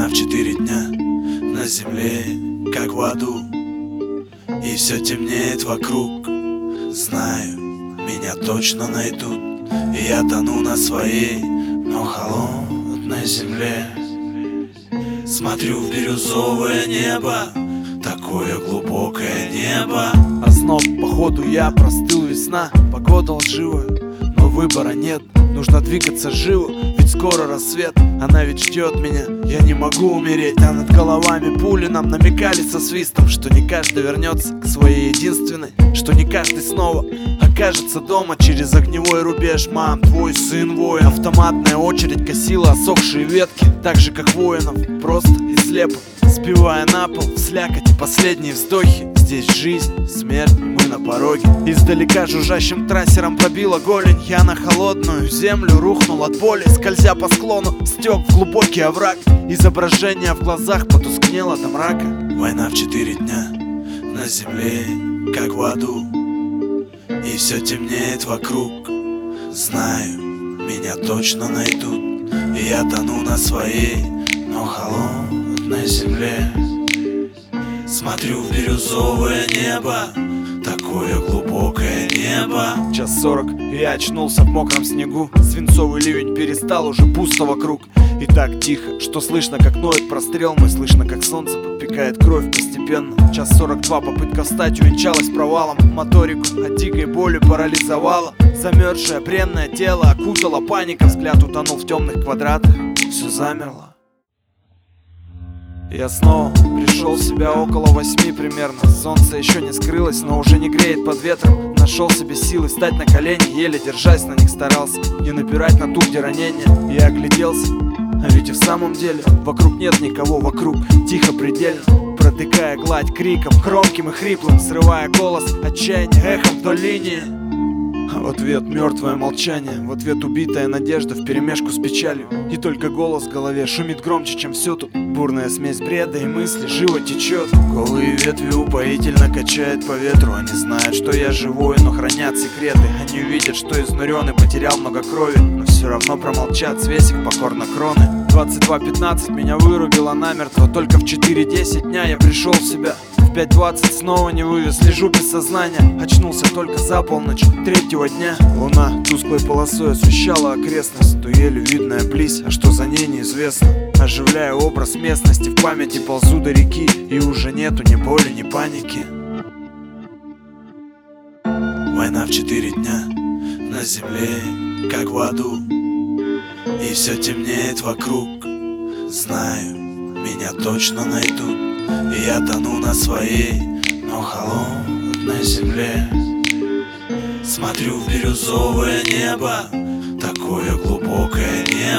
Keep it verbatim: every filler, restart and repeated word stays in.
Война в четыре дня на земле, как в аду, и все темнеет вокруг. Знаю, меня точно найдут, и я тону на своей, но холодной земле. Смотрю в бирюзовое небо, такое глубокое небо. Озноб, походу я простыл, весна, погода лживая, но выбора нет. Нужно двигаться живо, ведь скоро рассвет. Она ведь ждет меня, я не могу умереть. А над головами пули нам намекали со свистом, что не каждый вернется к своей единственной, что не каждый снова окажется дома через огневой рубеж. Мам, твой сын воин. Автоматная очередь косила осохшие ветки, так же как воинов, просто и слепо, сбивая на пол в слякоти последние вздохи. Здесь жизнь, смерть, мы на пороге. Издалека жужжащим трассером пробила голень. Я на холодную землю рухнул от боли, скользя по склону, стек в глубокий овраг. Изображение в глазах потускнело до мрака. Война в четыре дня на земле, как в аду, и все темнеет вокруг. Знаю, меня точно найдут, и я тону на своей, но холодной земле. Смотрю в бирюзовое небо, такое глубокое небо. Час сорок, и я очнулся в мокром снегу. Свинцовый ливень перестал, уже пусто вокруг. И так тихо, что слышно, как ноет прострел мой, слышно, как солнце подпекает кровь постепенно. Час сорок два, попытка встать увенчалась провалом. Моторику от дикой боли парализовала. Замерзшее бренное тело окутала паника. Взгляд утонул в темных квадратах, все замерло. Я снова пришел в себя около восьми примерно. Солнце еще не скрылось, но уже не греет под ветром. Нашел себе силы встать на колени, еле держась на них старался не напирать на ту, где ранение. Я огляделся, а ведь и в самом деле вокруг нет никого, вокруг тихо предельно, протыкая гладь криком, громким и хриплым, срывая голос отчаяния эхом вдоль линии. А в ответ мертвое молчание, в ответ убитая надежда вперемешку с печалью. И только голос в голове шумит громче, чем все тут. Бурная смесь бреда и мысли живо течет. Голые ветви упоительно качает по ветру. Они знают, что я живой, но хранят секреты. Они увидят, что изнурен и потерял много крови, но все равно промолчат, свесив покорно кроны. Двадцать два пятнадцать меня вырубило намертво. Только в четыре десять дня я пришел в себя. В пять двадцать снова не вывез, лежу без сознания. Очнулся только за полночь третьего дня. Луна тусклой полосой освещала окрестность, то еле видная близь, а что за ней неизвестно. Оживляя образ местности, в памяти ползу до реки, и уже нету ни боли, ни паники. Война в четыре дня на земле, как в аду, и все темнеет вокруг. Знаю, меня точно найдут, и я тону на своей, но холодной земле. Смотрю в бирюзовое небо, такое глубокое небо.